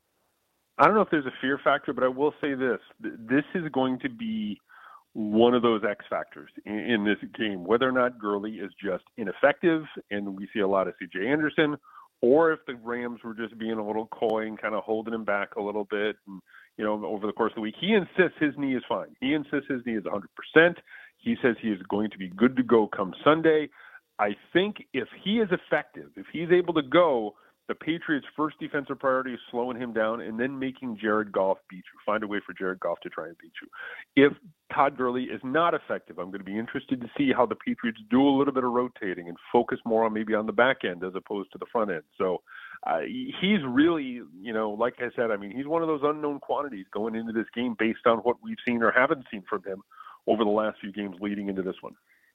I don't know if there's a fear factor, but I will say this: this is going to be one of those X factors in, in this game. Whether or not Gurley is just ineffective, and we see a lot of C J Anderson, or if the Rams were just being a little coy and kind of holding him back a little bit, and you know, over the course of the week, he insists his knee is fine. He insists his knee is one hundred percent. He says he is going to be good to go come Sunday. I think if he is effective, if he's able to go, the Patriots' first defensive priority is slowing him down and then making Jared Goff beat you. Find a way for Jared Goff to try and beat you. If Todd Gurley is not effective, I'm going to be interested to see how the Patriots do a little bit of rotating and focus more on maybe on the back end as opposed to the front end. So uh, he's really, you know, like I said, I mean, he's one of those unknown quantities going into this game based on what we've seen or haven't seen from him over the last few games leading into this one.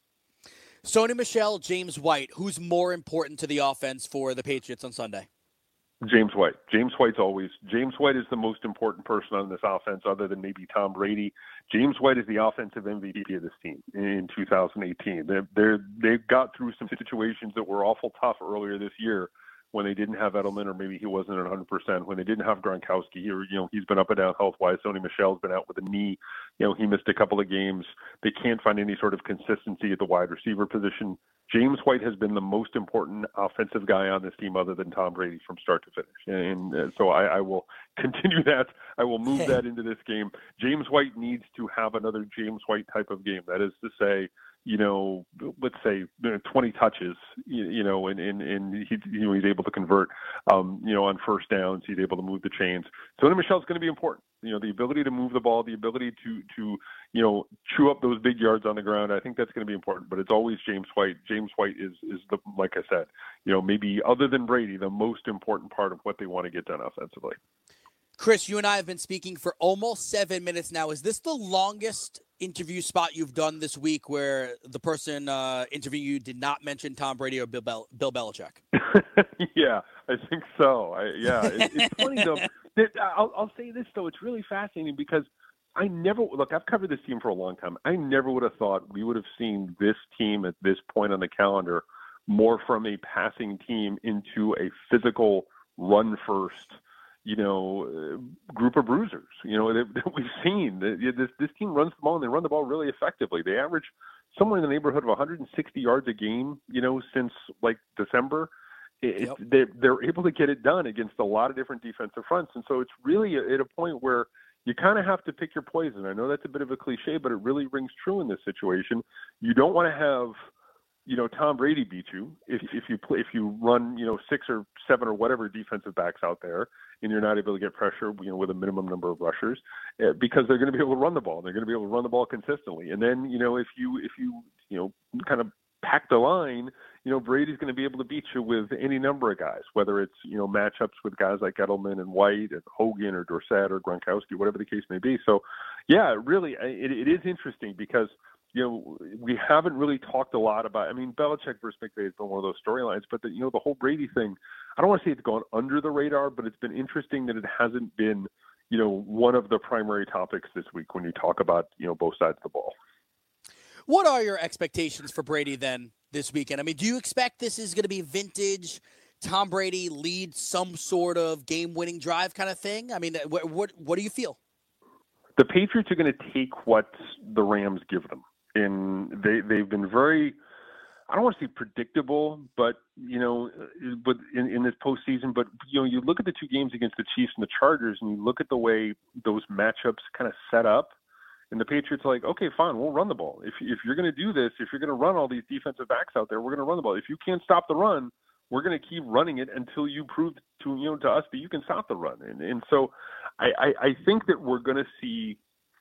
Sony Michel, James White, who's more important to the offense for the Patriots on Sunday? James White. James White's always – James White is the most important person on this offense other than maybe Tom Brady. James White is the offensive M V P of this team in two thousand eighteen. They're, they're, they got through some situations that were awful tough earlier this year when they didn't have Edelman, or maybe he wasn't at one hundred percent, when they didn't have Gronkowski. He, you know, he's been up and down health-wise. Sony Michel's been out with a knee. You know, he missed a couple of games. They can't find any sort of consistency at the wide receiver position. James White has been the most important offensive guy on this team other than Tom Brady from start to finish. And, and so I, I will continue that. I will move that into this game. James White needs to have another James White type of game. That is to say, you know, let's say twenty touches, you, you know, and, and, and he, you know, he's able to convert, um, you know, on first downs. He's able to move the chains. Sony Michel's going to be important. You know, the ability to move the ball, the ability to, to, you know, chew up those big yards on the ground. I think that's going to be important, but it's always James White. James White is, is the, like I said, you know, maybe other than Brady, the most important part of what they want to get done offensively. Chris, you and I have been speaking for almost seven minutes now. Is this the longest interview spot you've done this week where the person uh, interviewing you did not mention Tom Brady or Bill, Bel- Bill Belichick? Yeah, I think so. I, yeah, it, it's funny, though. That, I'll, I'll say this, though. It's really fascinating because I never – look, I've covered this team for a long time. I never would have thought we would have seen this team at this point on the calendar more from a passing team into a physical run-first – you know, uh, group of bruisers, you know, that, that we've seen. This this team runs the ball, and they run the ball really effectively. They average somewhere in the neighborhood of one hundred sixty yards a game, you know, since, like, December. It, yep. they're, they're able to get it done against a lot of different defensive fronts. And so it's really at a point where you kind of have to pick your poison. I know that's a bit of a cliche, but it really rings true in this situation. You don't want to have – you know, Tom Brady beat you if if you play if you run, you know, six or seven or whatever defensive backs out there, and you're not able to get pressure, you know, with a minimum number of rushers, uh, because they're going to be able to run the ball. They're going to be able to run the ball consistently. And then, you know, if you if you you know kind of pack the line, you know, Brady's going to be able to beat you with any number of guys, whether it's, you know, matchups with guys like Edelman and White and Hogan or Dorsett or Gronkowski, whatever the case may be. So, yeah, really, it, it is interesting because, you know, we haven't really talked a lot about, I mean, Belichick versus McVay has been one of those storylines, but, the, you know, the whole Brady thing, I don't want to say it's gone under the radar, but it's been interesting that it hasn't been, you know, one of the primary topics this week when you talk about, you know, both sides of the ball. What are your expectations for Brady then this weekend? I mean, do you expect this is going to be vintage Tom Brady leads some sort of game-winning drive kind of thing? I mean, what what, what do you feel? The Patriots are going to take what the Rams give them. And they, they've been very, I don't want to say predictable, but, you know, but in, in this postseason, but, you know, you look at the two games against the Chiefs and the Chargers, and you look at the way those matchups kind of set up, and the Patriots are like, okay, fine, we'll run the ball. If, if you're going to do this, if you're going to run all these defensive backs out there, we're going to run the ball. If you can't stop the run, we're going to keep running it until you prove to, you know, to us that you can stop the run. And, and so I, I, I think that we're going to see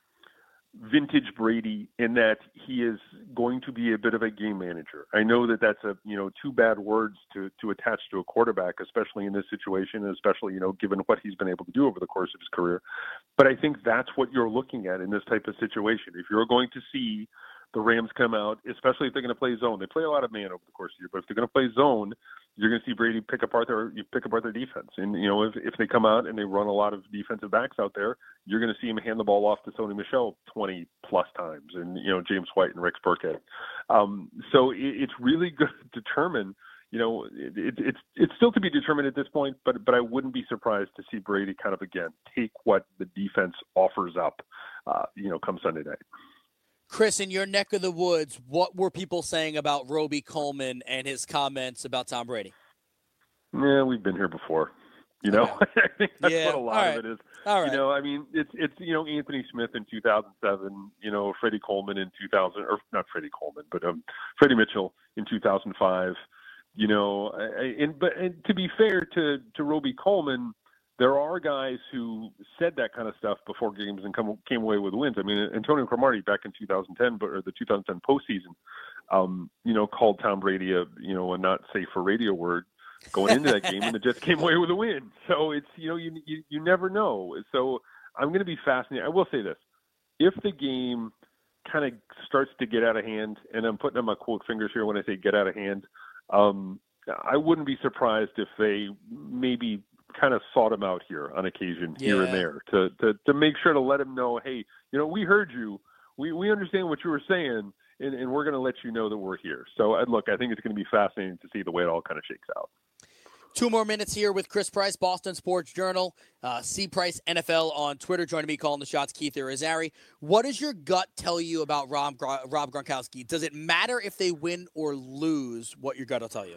vintage Brady in that he is going to be a bit of a game manager. I know that that's a, you know, two bad words to, to attach to a quarterback, especially in this situation, especially, you know, given what he's been able to do over the course of his career. But I think that's what you're looking at in this type of situation. If you're going to see the Rams come out, especially if they're going to play zone, they play a lot of man over the course of the year, but if they're going to play zone, you're going to see Brady pick apart their you pick apart their defense. And, you know, if, if they come out and they run a lot of defensive backs out there, you're going to see him hand the ball off to Sony Michel twenty plus times, and, you know, James White and Rex Burkhead. Um, so it, it's really good to determine, you know, it, it, it's it's still to be determined at this point, but but I wouldn't be surprised to see Brady kind of, again, take what the defense offers up, uh, you know, come Sunday night. Chris, in your neck of the woods, what were people saying about Roby Coleman and his comments about Tom Brady? Yeah, we've been here before. You know, okay. I think that's yeah. what a lot right. of it is. All right. You know, I mean, it's, it's you know, Anthony Smith in two thousand seven, you know, Freddie Coleman in two thousand, or not Freddie Coleman, but um, Freddie Mitchell in two thousand five. You know, and but and to be fair to, to Roby Coleman, there are guys who said that kind of stuff before games and come, came away with wins. I mean, Antonio Cromartie back in two thousand ten, but or the two thousand ten postseason, um, you know, called Tom Brady a, you know, a not safe for radio word going into that game, and the Jets came away with a win. So it's, you know, you you, you never know. So I'm going to be fascinated. I will say this: if the game kind of starts to get out of hand, and I'm putting on my quote fingers here when I say get out of hand, um, I wouldn't be surprised if they maybe kind of sought him out here on occasion, yeah. here and there, to, to to make sure to let him know, hey, you know, we heard you, we we understand what you were saying, and, and we're going to let you know that we're here. So, uh, look, I think it's going to be fascinating to see the way it all kind of shakes out. Two more minutes here with Chris Price, Boston Sports Journal, uh, C. Price N F L on Twitter. Joining me calling the shots, Keith Irizarry. What does your gut tell you about Rob, Rob Gronkowski? Does it matter if they win or lose what your gut will tell you?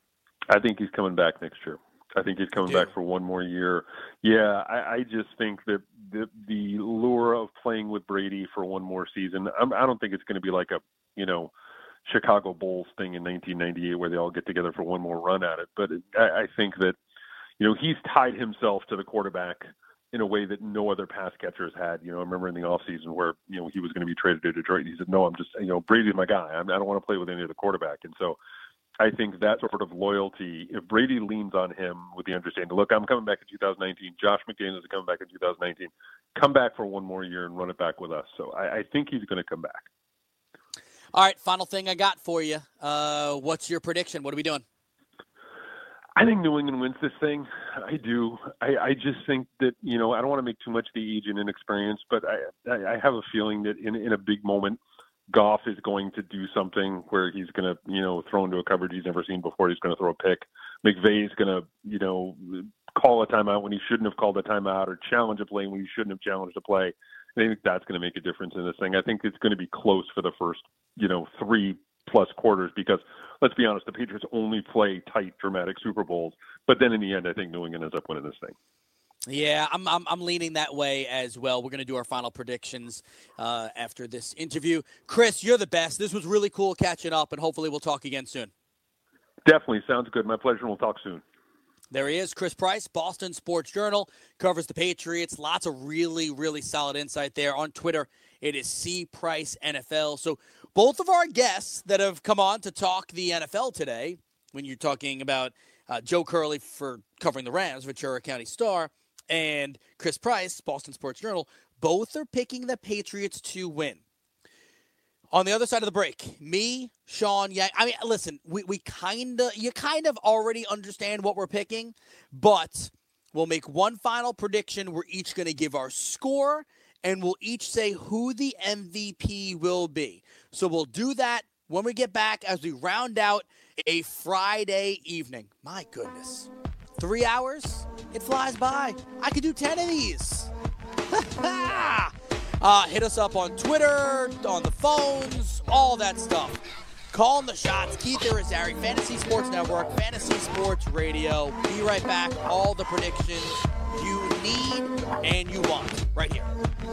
I think he's coming back next year. I think he's coming back for one more year. Yeah, I, I just think that the, the lure of playing with Brady for one more season, I'm, I don't think it's going to be like a, you know, Chicago Bulls thing in nineteen ninety-eight where they all get together for one more run at it. But it, I, I think that, you know, he's tied himself to the quarterback in a way that no other pass catchers had. You know, I remember in the offseason where, you know, he was going to be traded to Detroit. And he said, no, I'm just, you know, Brady's my guy. I'm, I don't want to play with any other quarterback. And so I think that sort of loyalty, if Brady leans on him with the understanding, look, I'm coming back in two thousand nineteen. Josh McDaniels is coming back in two thousand nineteen. Come back for one more year and run it back with us. So I, I think he's going to come back. All right, final thing I got for you. Uh, what's your prediction? What are we doing? I think New England wins this thing. I do. I, I just think that, you know, I don't want to make too much of the age and inexperience, but I, I, I have a feeling that in, in a big moment, Goff is going to do something where he's going to, you know, throw into a coverage he's never seen before. He's going to throw a pick. McVay's going to, you know, call a timeout when he shouldn't have called a timeout, or challenge a play when he shouldn't have challenged a play. And I think that's going to make a difference in this thing. I think it's going to be close for the first, you know, three plus quarters, because let's be honest, the Patriots only play tight, dramatic Super Bowls. But then in the end, I think New England ends up winning this thing. Yeah, I'm I'm, I'm leaning that way as well. We're going to do our final predictions uh, after this interview. Chris, you're the best. This was really cool catching up, and hopefully we'll talk again soon. Definitely. Sounds good. My pleasure. We'll talk soon. There he is, Chris Price, Boston Sports Journal, covers the Patriots. Lots of really, really solid insight there. On Twitter, it is C Price N F L. So both of our guests that have come on to talk the N F L today, when you're talking about uh, Joe Curley for covering the Rams, Ventura County Star, and Chris Price, Boston Sports Journal, both are picking the Patriots to win. On the other side of the break, me, Sean, yeah, I mean, listen, we, we kind of, you kind of already understand what we're picking, but we'll make one final prediction. We're each going to give our score, and we'll each say who the M V P will be. So we'll do that when we get back as we round out a Friday evening. My goodness. Three hours? It flies by. I could do ten of these. uh, hit us up on Twitter, on the phones, all that stuff. Calling the shots. Keith Irizarry, Fantasy Sports Network, Fantasy Sports Radio. Be right back. All the predictions you need and you want right here.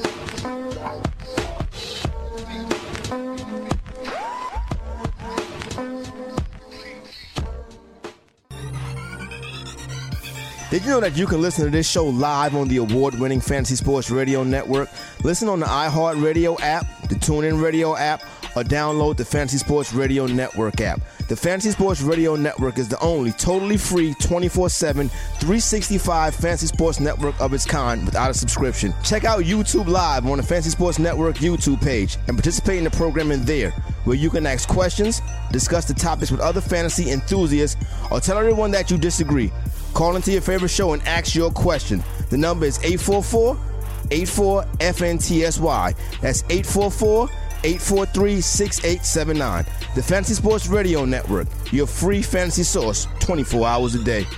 Did you know that you can listen to this show live on the award-winning Fantasy Sports Radio Network? Listen on the iHeartRadio app, the TuneIn Radio app, or download the Fantasy Sports Radio Network app. The Fantasy Sports Radio Network is the only totally free twenty-four seven, three sixty-five fantasy sports network of its kind without a subscription. Check out YouTube Live on the Fantasy Sports Network YouTube page and participate in the programming there, where you can ask questions, discuss the topics with other fantasy enthusiasts, or tell everyone that you disagree. Call into your favorite show and ask your question. The number is eight four four, eight four, F N T S Y. That's eight four four, eight four three, six eight seven nine. The Fantasy Sports Radio Network, your free fantasy source twenty-four hours a day.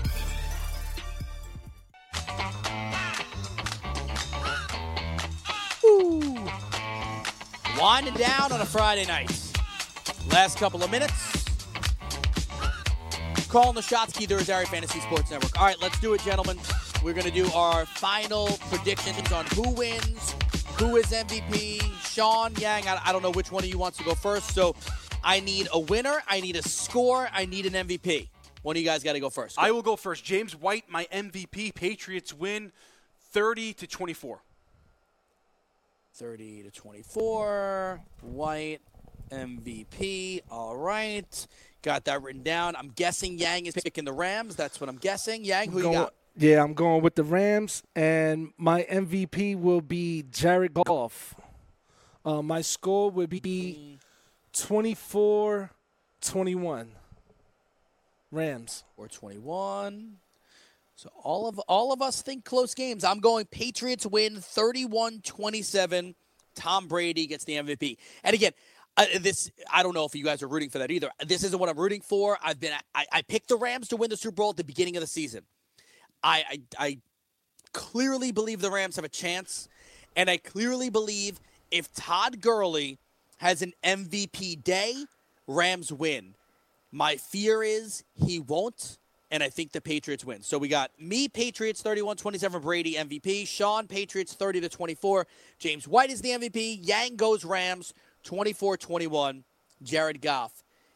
Woo. Winding down on a Friday night. Last couple of minutes. Calling the shots, Keith Irizarry, Fantasy Sports Network. All right, let's do it, gentlemen. We're going to do our final predictions on who wins, who is M V P. Sean, Yang, I, I don't know which one of you wants to go first. So I need a winner, I need a score, I need an M V P. One of you guys got to go first. Go. I will go first. James White, my M V P. Patriots win thirty to twenty-four. thirty to twenty-four. White, M V P. All right. Got that written down. I'm guessing Yang is picking the Rams. That's what I'm guessing. Yang, who going, you got? Yeah, I'm going with the Rams, and my M V P will be Jared Goff. Uh, my score would be twenty-four twenty-one. Rams. Or twenty-one. So all of all of us think close games. I'm going Patriots win thirty-one twenty-seven. Tom Brady gets the M V P. And again, uh, this I don't know if you guys are rooting for that either. This isn't what I'm rooting for. I've been I, I picked the Rams to win the Super Bowl at the beginning of the season. I, I I clearly believe the Rams have a chance, and I clearly believe if Todd Gurley has an M V P day, Rams win. My fear is he won't, and I think the Patriots win. So we got me, Patriots, thirty-one twenty-seven, Brady, M V P. Sean, Patriots, thirty to twenty-four. James White is the M V P. Yang goes Rams, twenty-four twenty-one. Jared Goff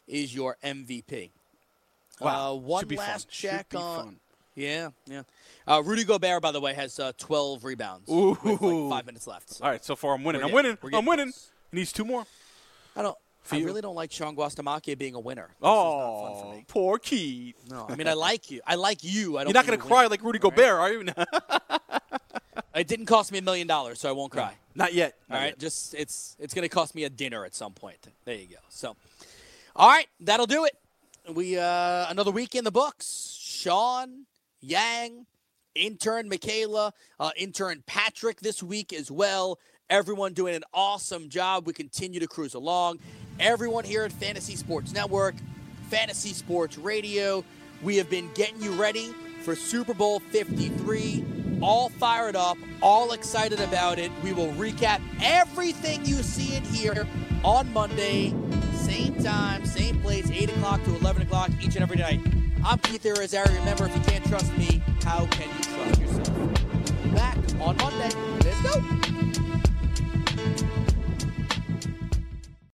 is your M V P. Wow. Uh, one Should be last fun. Should check be on. fun. Yeah, yeah. Uh, Rudy Gobert, by the way, has uh, twelve rebounds. Ooh. With like five minutes left. So. All right, so far I'm winning. We're I'm getting- winning. we're I'm getting winning. close. He needs two more. I don't. For I you. really don't like Sean Guastamacchia being a winner. This Oh, is not fun for me. poor Keith. No, I mean I like you. I like you. I don't. You're not going to cry like Rudy Gobert, are you? It didn't cost me a million dollars, so I won't cry. Not yet. Not All right, yet. just it's it's going to cost me a dinner at some point. There you go. So, all right, that'll do it. We uh, another week in the books. Sean, Yang, intern Michaela, uh, intern Patrick this week as well. Everyone doing an awesome job. We continue to cruise along. Everyone here at Fantasy Sports Network, Fantasy Sports Radio, we have been getting you ready for Super Bowl fifty-three. All fired up, all excited about it. We will recap everything you see and hear on Monday, same time, same place, eight o'clock to eleven o'clock each and every night. I'm Keith Irizarry. Remember, if you can't trust me, how can you trust yourself? Back on Monday. Let's go.